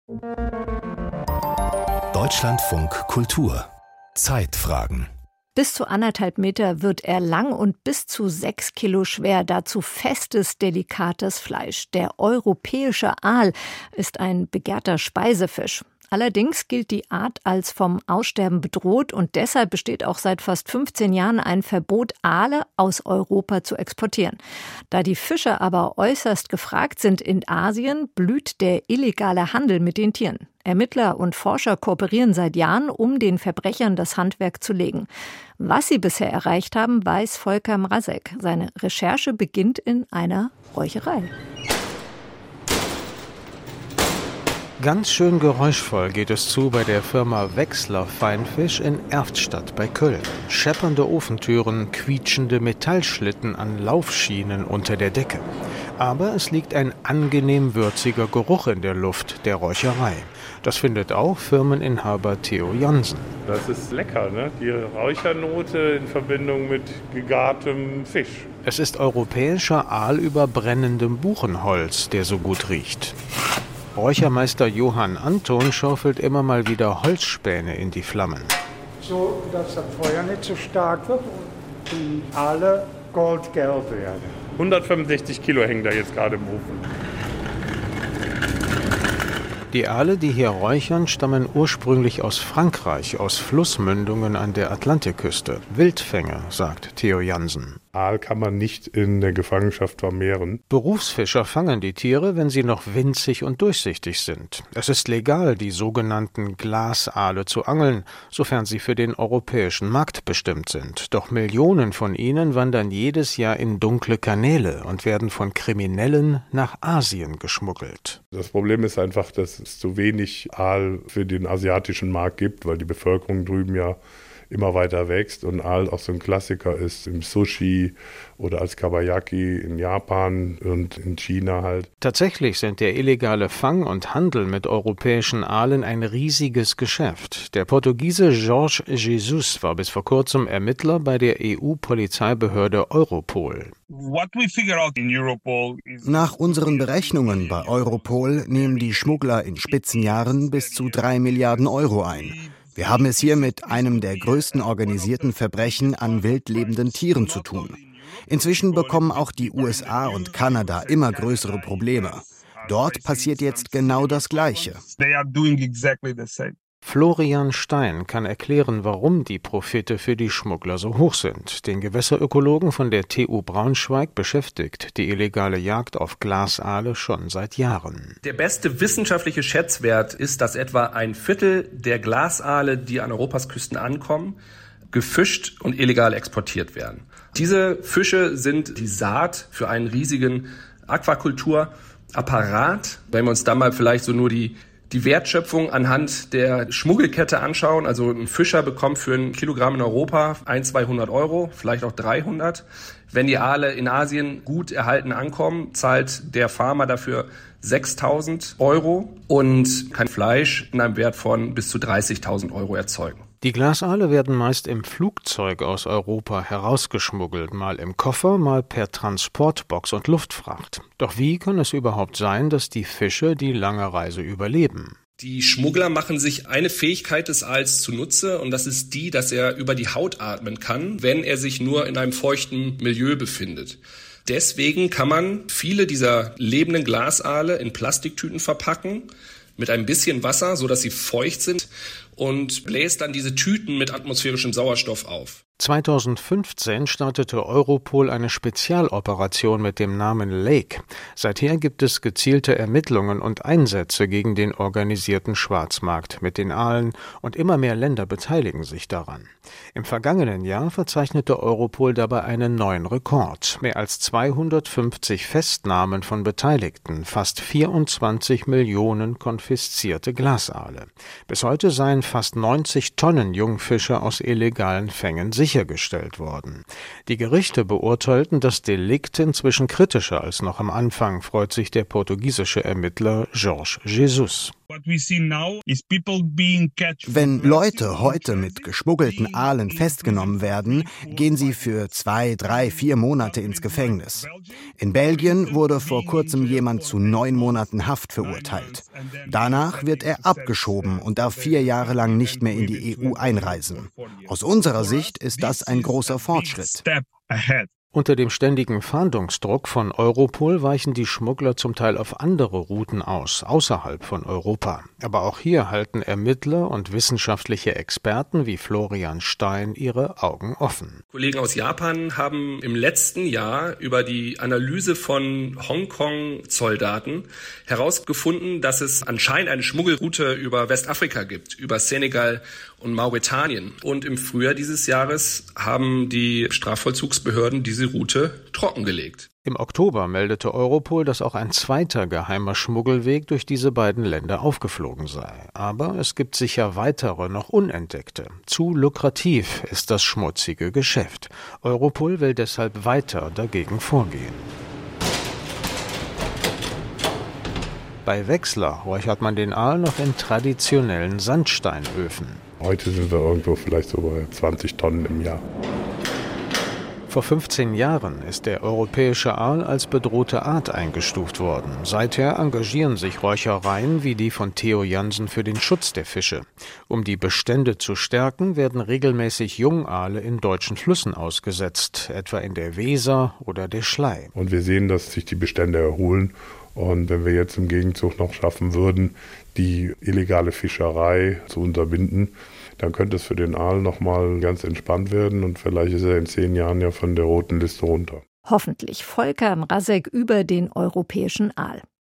Deutschlandfunk Kultur Zeitfragen. Bis zu 1,5 Meter wird er lang und bis zu 6 Kilo schwer, dazu festes, delikates Fleisch. Der europäische Aal ist ein begehrter Speisefisch. Allerdings gilt die Art als vom Aussterben bedroht und deshalb besteht auch seit fast 15 Jahren ein Verbot, Aale aus Europa zu exportieren. Da die Fische aber äußerst gefragt sind in Asien, blüht der illegale Handel mit den Tieren. Ermittler und Forscher kooperieren seit Jahren, um den Verbrechern das Handwerk zu legen. Was sie bisher erreicht haben, weiß Volker Mrazek. Seine Recherche beginnt in einer Räucherei. Ganz schön geräuschvoll geht es zu bei der Firma Wechsler Feinfisch in Erftstadt bei Köln. Scheppernde Ofentüren, quietschende Metallschlitten an Laufschienen unter der Decke. Aber es liegt ein angenehm würziger Geruch in der Luft der Räucherei. Das findet auch Firmeninhaber Theo Jansen. Das ist lecker, ne? Die Räuchernote in Verbindung mit gegartem Fisch. Es ist europäischer Aal über brennendem Buchenholz, der so gut riecht. Räuchermeister Johann Anton schaufelt immer mal wieder Holzspäne in die Flammen. So, dass das Feuer nicht so stark wird und die Aale goldgelb werden. 165 Kilo hängen da jetzt gerade im Ofen. Die Aale, die hier räuchern, stammen ursprünglich aus Frankreich, aus Flussmündungen an der Atlantikküste. Wildfänge, sagt Theo Jansen. Aal kann man nicht in der Gefangenschaft vermehren. Berufsfischer fangen die Tiere, wenn sie noch winzig und durchsichtig sind. Es ist legal, die sogenannten Glasaale zu angeln, sofern sie für den europäischen Markt bestimmt sind. Doch Millionen von ihnen wandern jedes Jahr in dunkle Kanäle und werden von Kriminellen nach Asien geschmuggelt. Das Problem ist einfach, dass es zu wenig Aal für den asiatischen Markt gibt, weil die Bevölkerung drüben ja immer weiter wächst und Aal auch so ein Klassiker ist im Sushi oder als Kabayaki in Japan und in China halt. Tatsächlich sind der illegale Fang und Handel mit europäischen Aalen ein riesiges Geschäft. Der Portugiese Jorge Jesus war bis vor kurzem Ermittler bei der EU-Polizeibehörde Europol. Nach unseren Berechnungen bei Europol nehmen die Schmuggler in Spitzenjahren bis zu 3 Milliarden Euro ein. Wir haben es hier mit einem der größten organisierten Verbrechen an wild lebenden Tieren zu tun. Inzwischen bekommen auch die USA und Kanada immer größere Probleme. Dort passiert jetzt genau das Gleiche. Florian Stein kann erklären, warum die Profite für die Schmuggler so hoch sind. Den Gewässerökologen von der TU Braunschweig beschäftigt die illegale Jagd auf Glasaale schon seit Jahren. Der beste wissenschaftliche Schätzwert ist, dass etwa ein Viertel der Glasaale, die an Europas Küsten ankommen, gefischt und illegal exportiert werden. Diese Fische sind die Saat für einen riesigen Aquakulturapparat. Wenn wir uns da mal vielleicht so nur die Wertschöpfung anhand der Schmuggelkette anschauen. Also ein Fischer bekommt für ein Kilogramm in Europa 100-200 Euro, vielleicht auch 300. Wenn die Aale in Asien gut erhalten ankommen, zahlt der Farmer dafür 6.000 Euro und kann Fleisch in einem Wert von bis zu 30.000 Euro erzeugen. Die Glasaale werden meist im Flugzeug aus Europa herausgeschmuggelt, mal im Koffer, mal per Transportbox und Luftfracht. Doch wie kann es überhaupt sein, dass die Fische die lange Reise überleben? Die Schmuggler machen sich eine Fähigkeit des Aals zunutze und das ist die, dass er über die Haut atmen kann, wenn er sich nur in einem feuchten Milieu befindet. Deswegen kann man viele dieser lebenden Glasaale in Plastiktüten verpacken, mit ein bisschen Wasser, sodass sie feucht sind und bläst dann diese Tüten mit atmosphärischem Sauerstoff auf. 2015 startete Europol eine Spezialoperation mit dem Namen Lake. Seither gibt es gezielte Ermittlungen und Einsätze gegen den organisierten Schwarzmarkt mit den Aalen und immer mehr Länder beteiligen sich daran. Im vergangenen Jahr verzeichnete Europol dabei einen neuen Rekord. Mehr als 250 Festnahmen von Beteiligten, fast 24 Millionen konfiszierte Glasaale. Bis heute seien fast 90 Tonnen Jungfische aus illegalen Fängen sichergestellt worden. Die Gerichte beurteilten das Delikt inzwischen kritischer als noch am Anfang, freut sich der portugiesische Ermittler Jorge Jesus. Wenn Leute heute mit geschmuggelten Aalen festgenommen werden, gehen sie für 2, 3, 4 Monate ins Gefängnis. In Belgien wurde vor kurzem jemand zu 9 Monaten Haft verurteilt. Danach wird er abgeschoben und darf 4 Jahre lang nicht mehr in die EU einreisen. Aus unserer Sicht ist das ein großer Fortschritt. Unter dem ständigen Fahndungsdruck von Europol weichen die Schmuggler zum Teil auf andere Routen aus, außerhalb von Europa. Aber auch hier halten Ermittler und wissenschaftliche Experten wie Florian Stein ihre Augen offen. Kollegen aus Japan haben im letzten Jahr über die Analyse von Hongkong-Zolldaten herausgefunden, dass es anscheinend eine Schmuggelroute über Westafrika gibt, über Senegal und Mauretanien. Und im Frühjahr dieses Jahres haben die Strafvollzugsbehörden diese Route trockengelegt. Im Oktober meldete Europol, dass auch ein zweiter geheimer Schmuggelweg durch diese beiden Länder aufgeflogen sei. Aber es gibt sicher weitere, noch unentdeckte. Zu lukrativ ist das schmutzige Geschäft. Europol will deshalb weiter dagegen vorgehen. Bei Wechsler räuchert man den Aal noch in traditionellen Sandsteinöfen. Heute sind wir irgendwo vielleicht so bei 20 Tonnen im Jahr. Vor 15 Jahren ist der europäische Aal als bedrohte Art eingestuft worden. Seither engagieren sich Räuchereien wie die von Theo Jansen für den Schutz der Fische. Um die Bestände zu stärken, werden regelmäßig Jungaale in deutschen Flüssen ausgesetzt, etwa in der Weser oder der Schlei. Und wir sehen, dass sich die Bestände erholen. Und wenn wir jetzt im Gegenzug noch schaffen würden, die illegale Fischerei zu unterbinden, dann könnte es für den Aal nochmal ganz entspannt werden und vielleicht ist er in 10 Jahren ja von der roten Liste runter. Hoffentlich. Volker Mrazek über den europäischen Aal.